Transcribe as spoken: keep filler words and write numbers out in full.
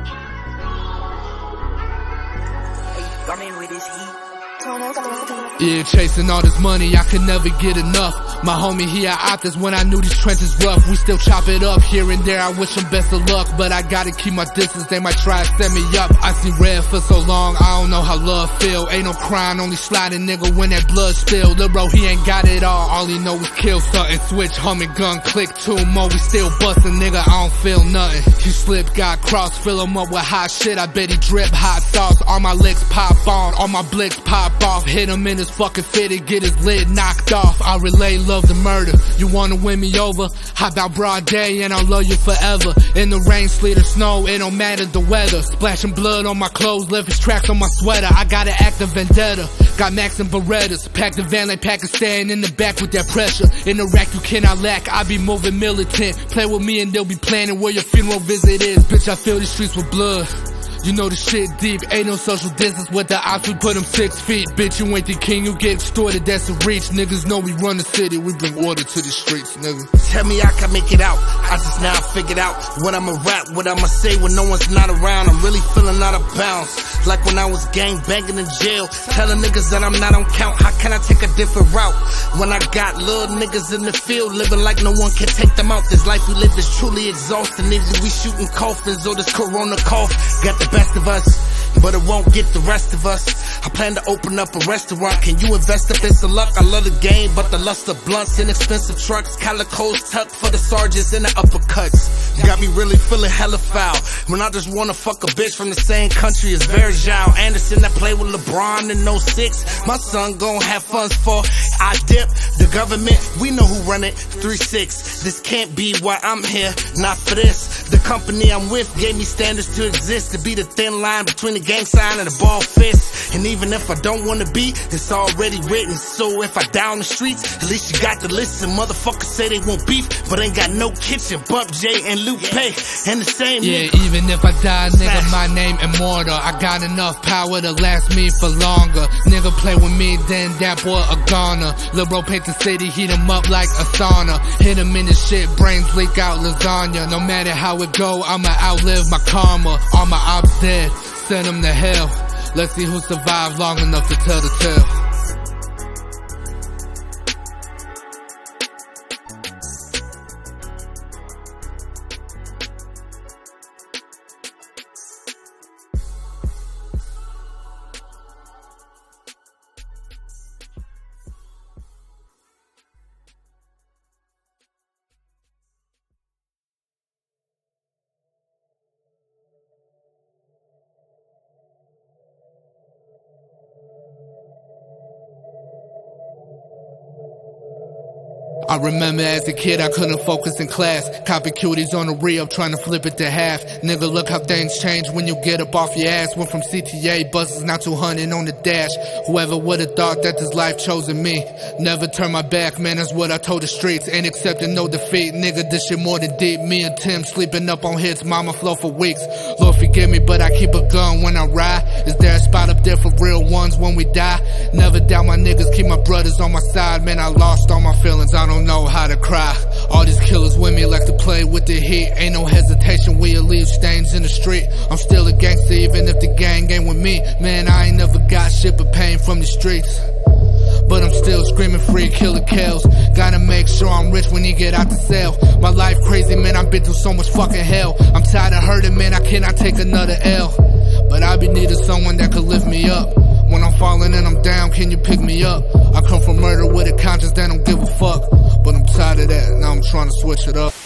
Yeah, chasing all this money, I could never get enough. My homie, he had options when I knew these trenches rough. We still chop it up here and there, I wish him best of luck, but I gotta keep my distance, they might try to set me up. I seen red for so long, I don't know how love feel. Ain't no crying, only sliding, nigga, when that blood spill. Lil' bro, he ain't got it all, all he know is kill something. Switch, humming, gun, click, two more, we still bustin', nigga, I don't feel nothing. He slipped, got crossed, fill him up with hot shit, I bet he drip hot sauce. All my licks pop on, all my blicks pop off. Hit him in his fucking fitted, get his lid knocked off. I relay love to murder, you wanna win me over? How about broad day and I'll love you forever? In the rain, sleet or snow, it don't matter the weather. Splashing blood on my clothes, left his tracks on my sweater. I got an active vendetta, got Max and Berettas. Pack the van like Pakistan, in the back with that pressure. In the rack you cannot lack, I be moving militant. Play with me and they'll be planning where your funeral visit is. Bitch, I fill these streets with blood, you know the shit deep, ain't no social distance with the ops, we put them six feet. Bitch, you ain't the king, you get extorted, that's a reach. Niggas know we run the city, we bring order to the streets, nigga. Tell me I can make it out, I just now figured out what I'ma rap, what I'ma say when no one's not around. I'm really feeling out of bounds, like when I was gang banging in jail, telling niggas that I'm not on count. How can I take a different route when I got little niggas in the field living like no one can take them out? This life we live is truly exhausting, niggas we shooting coffins or this corona cough got the best of us, but it won't get the rest of us. I plan to open up a restaurant, can you invest if it's a luck? I love the game, but the lust of blunts, inexpensive trucks, calicos tucked for the sergeants and the uppercuts. Got me really feeling hella foul when I just wanna fuck a bitch from the same country as Virgil Anderson that played with LeBron in oh six. My son gon' have funds for I dip. The government, we know who run it, three six. This can't be why I'm here, not for this. The company I'm with gave me standards to exist, to be the thin line between the gang sign and the ball fist. And even if I don't wanna be, it's already written. So if I die on the streets, at least you got the listen. Motherfuckers say they want beef, but ain't got no kitchen. Bump J and Lupe and the same. Yeah, nigga. Even if I die, nigga, my name immortal. I got enough power to last me for longer. Nigga play with me, then that boy a goner. Lil' bro paint the city, heat him up like a sauna. Hit him in the shit, brains leak out lasagna. No matter how it go, I'ma outlive my karma. All my ops dead, send them to hell. Let's see who survived long enough to tell the tale. I remember as a kid I couldn't focus in class, copy cuties on the re-up trying to flip it to half. Nigga, look how things change when you get up off your ass. Went from C T A buses, now two hundred on the dash. Whoever would've thought that this life chosen me. Never turn my back, man, that's what I told the streets. Ain't accepting no defeat, nigga, this shit more than deep. Me and Tim sleeping up on hits, mama flow for weeks. Lord forgive me, but I keep a gun when I ride. Is there a spot up there for real ones when we die? Never doubt my niggas, keep my brothers on my side. Man, I lost all my feelings, I don't know how to cry. All these killers with me like to play with the heat. Ain't no hesitation, we'll leave stains in the street. I'm still a gangster even if the gang ain't with me. Man, I ain't never got shit but pain from the streets, but I'm still screaming free killer kills. Gotta make sure I'm rich when he get out the cell. My life crazy, man, I've been through so much fucking hell. I'm tired of hurting, man, I cannot take another L. But I be needing someone that could lift me up. When I'm falling and I'm down, can you pick me up? I come from murder with a conscience that don't give a fuck, but I'm tired of that, now I'm trying to switch it up.